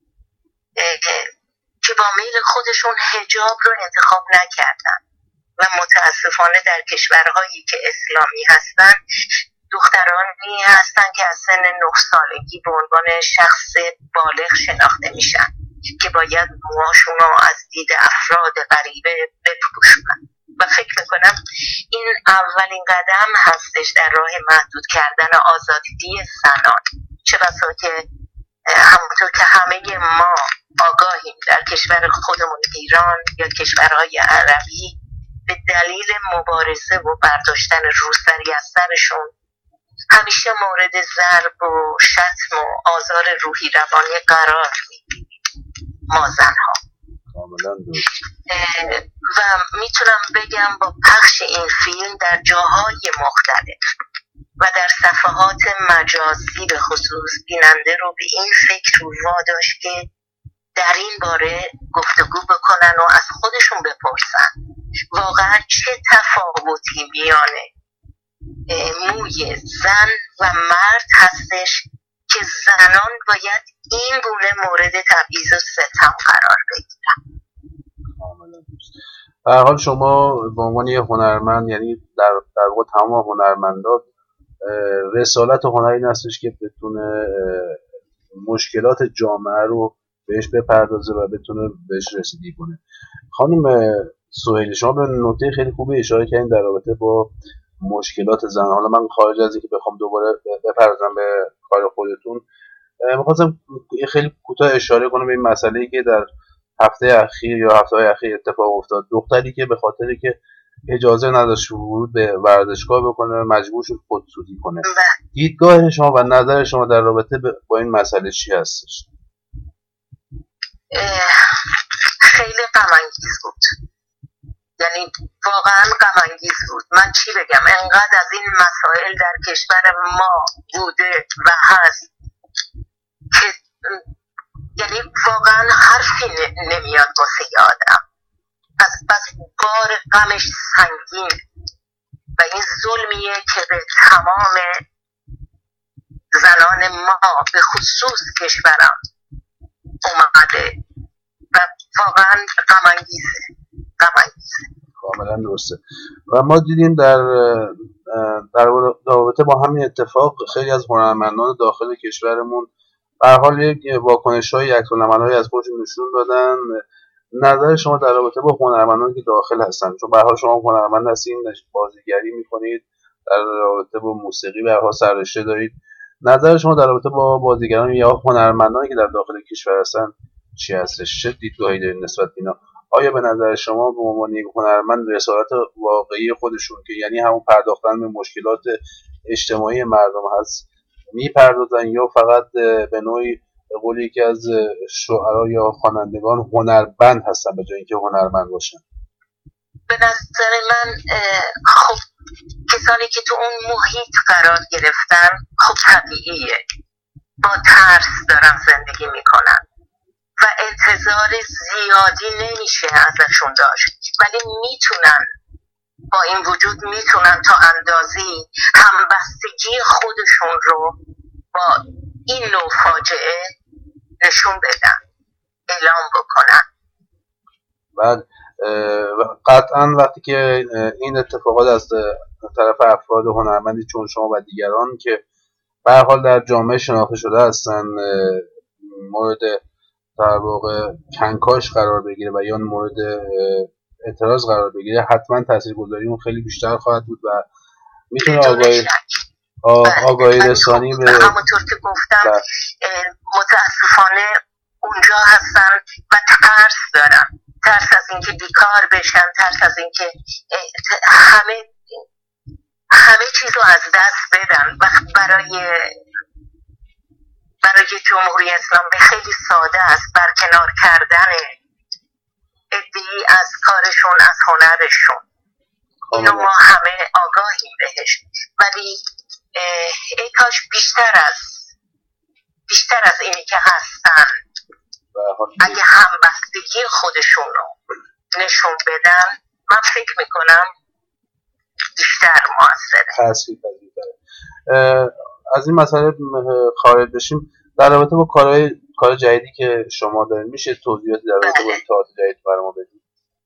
که با میل خودشون حجاب رو انتخاب نکردن و متاسفانه در کشورهایی که اسلامی هستن دخترانی هستن که از سن نه سالگی به عنوان شخص بالغ شناخته میشن که باید موهاشون رو از دید افراد غریبه بپوشونن و فکر میکنم این اولین قدم هستش در راه محدود کردن آزادی زنان. چه بسا که همونطور که همه ما آگاهیم در کشور خودمون ایران یا کشورهای عربی به دلیل مبارزه و برداشتن روسری از سرشون همیشه مورد ضرب و شتم و آزار روحی روانی قرار میگیریم ما زنها. و میتونم بگم با پخش این فیلم در جاهای مختلف و در صفحات مجازی به خصوص بیننده رو به این فکر رو واداشت که در این باره گفتگو بکنن و از خودشون بپرسن واقعا چه تفاوتی میان موی زن و مرد هستش که زنان باید این گونه مورد تبعیض و ستم قرار بگیرن. به هر حال شما به عنوان یه هنرمند، یعنی در در واقع تمام هنرمندا رسالت هنر این هستش که بتونه مشکلات جامعه رو بهش بپردازه و بتونه بهش رسیدگی کنه. خانم سهیلی شما به نکته خیلی خوبی اشاره کردین در رابطه با مشکلات زن. حالا من خارج از اینکه بخوام دوباره بپردازم به کار خودتون می‌خواستم خیلی کوتاه اشاره کنم به این مسئله‌ای که در هفته اخیر یا هفته‌های اخیر اتفاق افتاد. دختری که به خاطری که اجازه نداشت ورود به ورزشگاه بکنه مجبور شد خودسوزی کنه. دیدگاه شما و نظر شما در رابطه با این مسئله چی هستش؟ خیلی غم انگیز بود، یعنی واقعا غم انگیز بود. من چی بگم، انقدر از این مسائل در کشور ما بوده و هست که یعنی واقعا حرفی نمیاد واسه آدم. از بس بار غمش سنگین و این ظلمیه که به تمام زنان ما به خصوص کشورم اومده و واقعا غم انگیزه غم انگیزه. کاملا درسته. و ما دیدیم در در رابطه با همین اتفاق خیلی از هنرمندان داخل کشورمون به هر حال یک واکنش‌های عکس‌العمل‌هایی از خودشون نشون دادن. نظر شما در رابطه با هنرمندانی که داخل هستن، چون به هر حال شما هنرمند هستین، بازیگری می‌کنید، در رابطه با موسیقی به هر حال سررشته دارید، نظر شما در رابطه با بازیگران یا هنرمندانی که در داخل کشور هستن چی هستش؟ چه دیدگاهی دارید نسبت به اینا؟ آیا به نظر شما به عنوان یک هنرمند رسالت واقعی خودشون که یعنی همون پرداختن به مشکلات اجتماعی مردم هست میپردازن، یا فقط به نوعی به قول یکی از شاعرها یا خوانندگان هنربند هستن به جای اینکه هنرمند باشن؟ به نظر من خب کسانی که تو اون محیط قرار گرفتن خب طبیعیه، با ترس دارن زندگی میکنن و انتظار زیادی نمیشه ازشون داشت، ولی میتونن با این وجود میتونن تا اندازی همبستگی خودشون رو با این نوع فاجعه نشون بدن، اعلام بکنن. بعد قطعا وقتی که این اتفاقات از طرف افراد هنرمندی چون شما و دیگران که به هر حال در جامعه شناخته شده هستن مورد در واقع کنکاش قرار بگیره و یا مورد اعتراض قرار بگیره، حتما تاثیرگذاری اون خیلی بیشتر خواهد بود و میتونه آگاهی آگاهی رسانی به همونطور که گفتم با. متاسفانه اونجا هستن و ترس دارن، ترس از اینکه بیکار بشن، ترس از اینکه همه همه چیز رو از دست بدن. و برای برای جمهوری اسلامی خیلی ساده است برکنار کردن عده‌ای از کارشون، از هنرشون. اینو ما همه آگاهیم بهش، ولی ای کاش بیشتر از بیشتر از اینی که هستن اگه همبستگی خودشون رو نشون بدن، من فکر میکنم بیشتر موثره. تأثیر پذیرتره. از این مسئله خارج بشیم، در رابطه با کارهای کار جدیدی که شما دارید میشه توضیحاتی در رابطه با تئاتر جدید برای ما بدید؟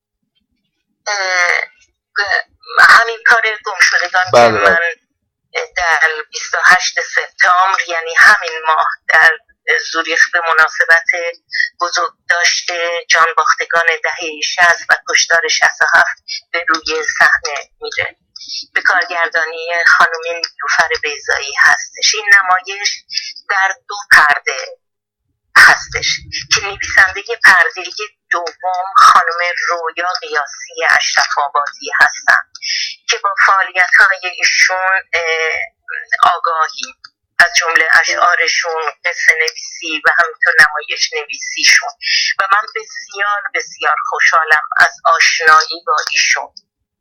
همین کار گمشدگان که من در بیست و هشت سپتامبر، یعنی همین ماه، در زوریخ به مناسبت بزرگداشت جانباختگان دهه شصت و کشتار شصت و هفت به روی صحنه میره. به کارگردانی خانم نیلوفر بیضایی هستش. این نمایش در دو پرده هستش که نویسنده پرده دوم خانم رویا قیاسی اشرف آبادی هستن که با فعالیت‌های ایشون آگاهی، از جمله اشعارشون، قصه نویسی و همینطور نمایش نویسیشون، و من بسیار بسیار خوشحالم از آشنایی با ایشون.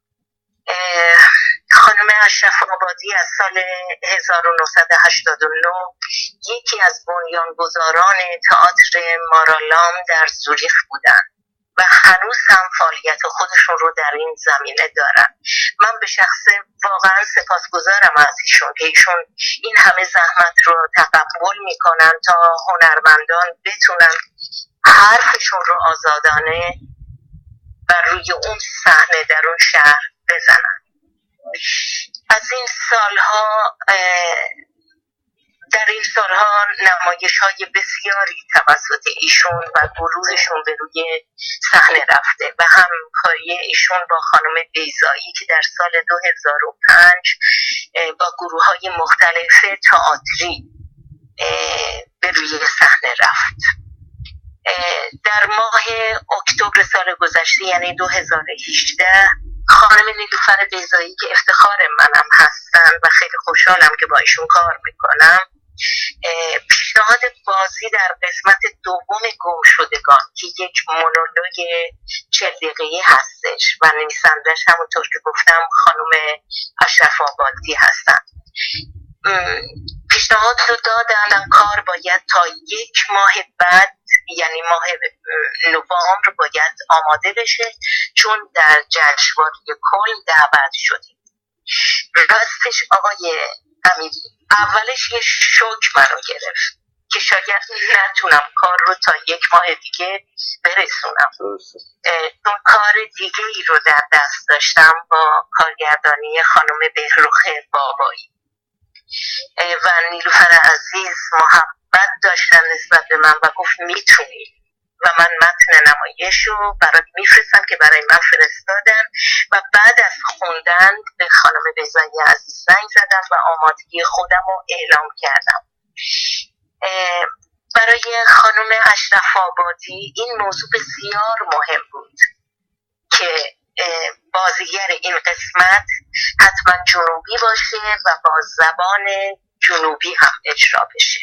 خانم اشرف آبادی از سال هزار و نهصد و هشتاد و نه یکی از بنیانگذاران تئاتر مارالام در زوریخ بودن و هنوز هم فعالیت خودشون رو در این زمینه دارن. من به شخص واقعا سپاسگزارم از ایشون که ایشون این همه زحمت رو تقبل میکنن تا هنرمندان بتونن حرفشون رو آزادانه بر روی اون صحنه در اون شهر بزنن. از این سالها در این سالها نمایش های بسیاری توسط ایشون و گروهشون به روی صحنه رفته و همکاری ایشون با خانم بیضایی که در سال دو هزار و پنج با گروه های مختلف تئاتری به روی صحنه رفت. در ماه اکتبر سال گذشته یعنی دو هزار و هجده خانم نیلوفر بیضایی که افتخار منم هستن و خیلی خوشحالم که با ایشون کار میکنم، پیشنهاد بازی در قسمت دوم گمشدگان که یک مونولوگ چهل دقیقه‌ای هستش و نویسندش همونطور که گفتم خانم اشرف آبادی هستن، پیشنهاد رو دادن کار باید تا یک ماه بعد یعنی ماه نوامبر باید آماده بشه چون در جشنواره کل دعوت شدیم. راستش آقای امیری اولش یه شوک منو گرفت که شاید نتونم کار رو تا یک ماه دیگه برسونم، چون کار دیگه ای رو در دست داشتم با کارگردانی خانم بهروخ بابایی و نیلوفر عزیز محبت داشتن نسبت به من و گفت میتونی و من متن نمایش رو برات میفرستم که برای من فرستادن و بعد از خوندن به خانم بیضایی عزیز زنگ زدم و آمادگی خودم رو اعلام کردم. برای خانم اشرف آبادی این موضوع بسیار مهم بود که بازیگر این قسمت حتما جنوبی باشه و با زبان جنوبی هم اجرا بشه،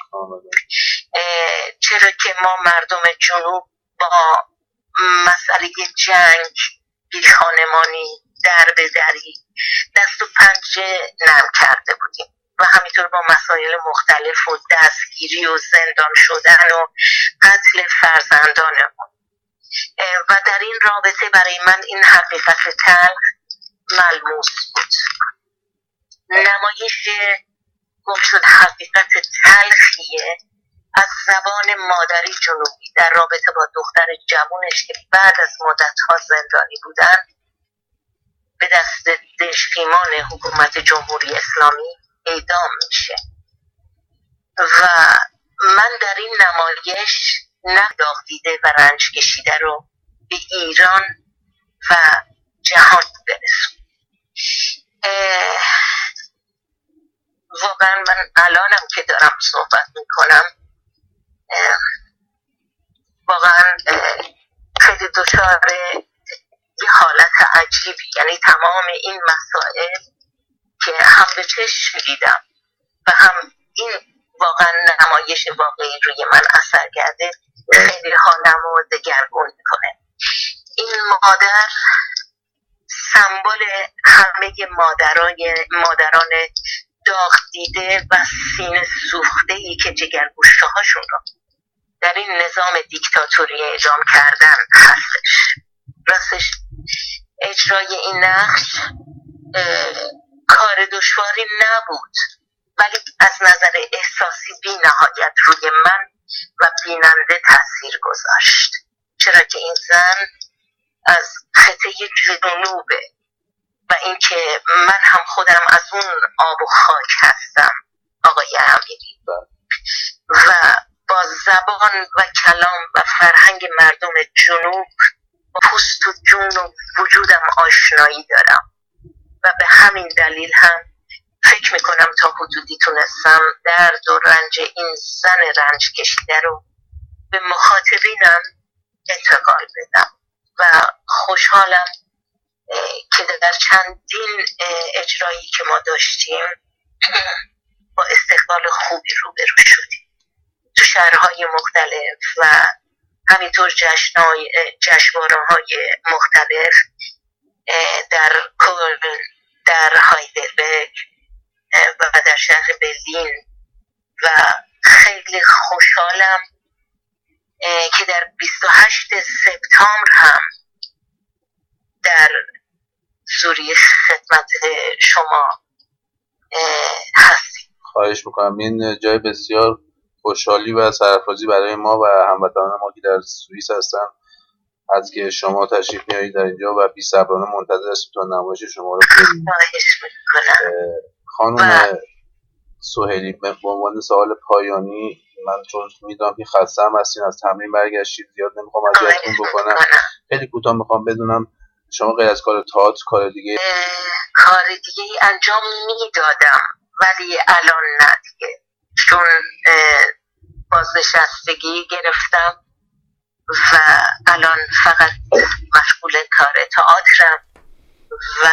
چرا که ما مردم جنوب با مسئله جنگ، بیخانمانی، در به دری دست و پنجه نرم کرده بودیم و همینطور با مسائل مختلف و دستگیری و زندان شدن و قتل فرزندانمون و در این رابطه برای من این حقیقت تلخ ملموس بود. نمایش گمشد حقیقت تلخیه از زبان مادری جنوبی در رابطه با دختر جوانش که بعد از مدت‌ها زندانی بودن به دست دژفیمان حکومت جمهوری اسلامی اعدام میشه و من در این نمایش نه داغ دیده و رنج کشیده رو به ایران و جهان برسون. واقعا من الانم که دارم صحبت میکنم واقعا خیلی دچار یه حالت عجیبی، یعنی تمام این مسائل که هم به چشم دیدم و هم این واقعا نمایش واقعی روی من اثر کرده، خیلی حالم رو دگرگون میکنه. این مادر سمبل همه مادرای مادران داغ دیده و سینه سوخته ای که جگرگوشته هاشون رو در این نظام دیکتاتوری اعدام کردن هستش. راستش اجرای این نقش کار دشواری نبود، ولی از نظر احساسی بی نهایت روی من و بیننده تاثیر گذاشت، چرا که این زن از خطه جنوبه و اینکه من هم خودم از اون آب و خاک هستم آقای امیری و با زبان و کلام و فرهنگ مردم جنوب پوست و جون و وجودم آشنایی دارم و به همین دلیل هم فکر میکنم تا حدودی تونستم درد و رنج این زن رنج کشیده رو به مخاطبینم انتقال بدم و خوشحالم که در چندین اجرایی که ما داشتیم با استقبال خوبی روبرو شدیم تو شهرهای مختلف و همینطور جشنهای جشنواره‌های مختلف در کلن، در هایدلبرگ و در شهر برلین و خیلی خوشحالم که در بیست و هشتم سپتامبر هم در زوریخ خدمت شما هستیم. خواهش میکنم. این جای بسیار خوشحالی و سرافرازی برای ما و هموطنان ما که در سوئیس هستن از که شما تشریف میارید در اینجا و بی‌صبرانه منتظر هستیم تا نمایش شما رو ببینیم. خواهش میکنم. خانم سهیلی، به عنوان سوال پایانی، من چون میدونم که خسته هم هستین، از تمرین برگشتید، زیاد نمیخوام اذیتتون بکنم، خیلی کوتاه میخوام بدونم شما غیر از کار تئاتر کار دیگه کار دیگه انجام میدادم ولی الان نه دیگه، چون بازنشستگی گرفتم و الان فقط مشغول کار تئاترم و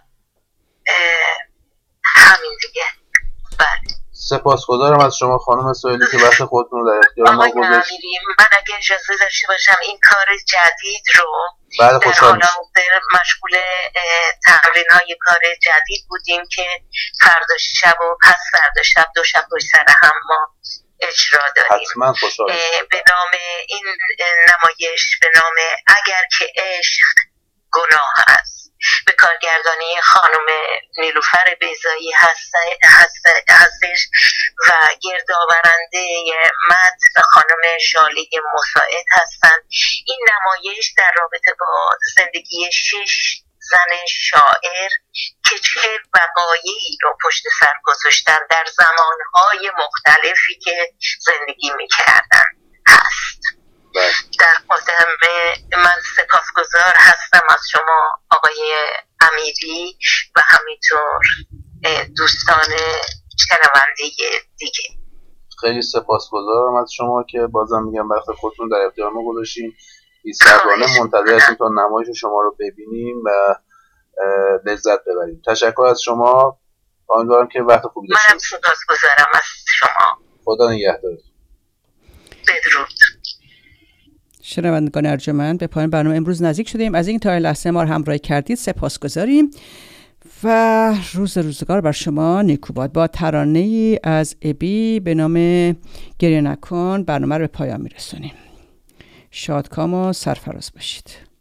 همین دیگه. بله. سپاسگزارم از شما خانم سهیلی که وقت خودتون رو در اختیار ما گذاشتید. من اگه اجازه داشته باشم این کار جدید رو بله در حال حاضر مشغول تمرین های کار جدید بودیم که فردا شب و پس فردا شب دو شب پشت سر هم ما اجرا داریم. حتما خوشحالم. به نام این نمایش به نام اگر که عشق گناه است، به کارگردانی خانم نیلوفر بیضایی هست هستش و گردآورنده متن خانم ژاله مساعد هستند. این نمایش در رابطه با زندگی شش زن شاعر که چه وقایعی رو پشت سر گذاشتن در زمانهای مختلفی که زندگی میکردن هست. در مقدمه من سپاسگزار هستم از شما آقای امیری و همینطور دوستان شنونده دیگه. خیلی سپاسگزارم از شما که بازم میگم وقت خودتون در اختیار ما گذاشتین. بی‌صبرانه منتظر هستیم تا نمایش شما رو ببینیم و لذت ببریم. تشکر از شما. امیدوارم که وقت خوبی داشته باشید. منم سپاسگزارم از شما. خدا نگهدارتون. بدرود. شنوندگان ارجمند، به پایان برنامه امروز نزدیک شدیم. از این تا لحظه ما رو همراهی کردید سپاسگزاریم و روز روزگار بر شما نیکو باد. با ترانه‌ای از ابی به نام گریه نکن برنامه رو به پایان میرسونیم. شادکام و سرفراز باشید.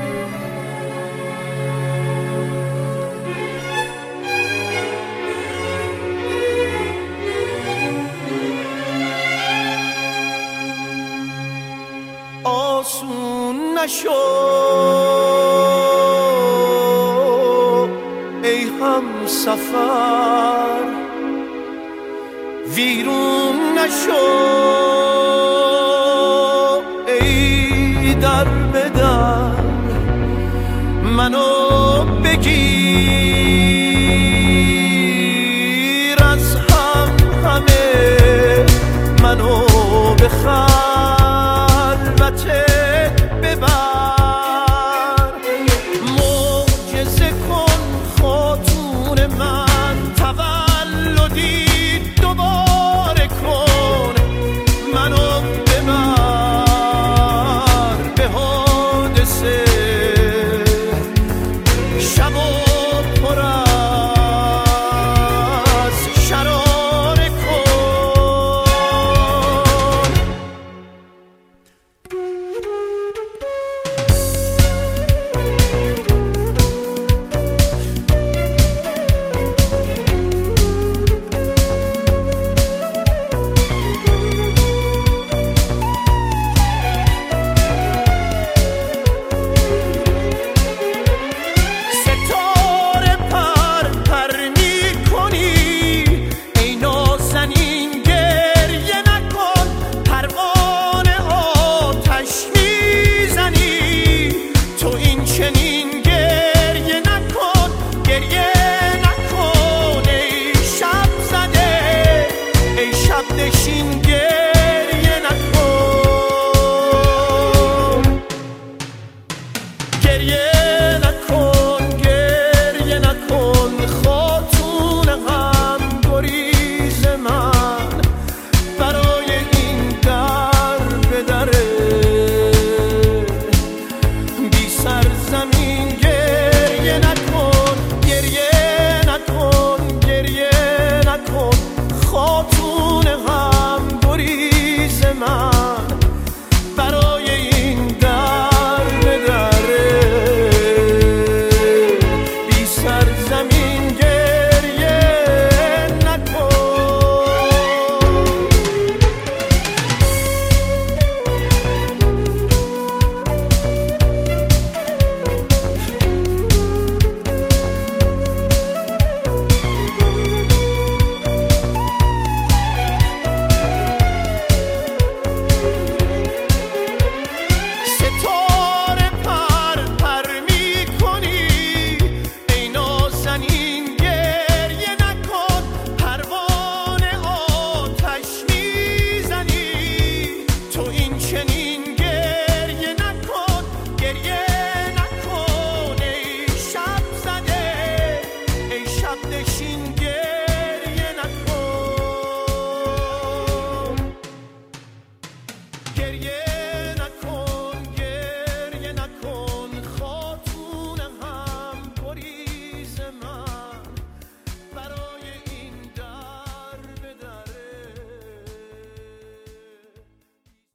آسون نشو ای هم سفر، ویرون نشو ای در بدر، منو بگیر از هم همه، منو بخواه ببر، معجزه کن خاتون من. شود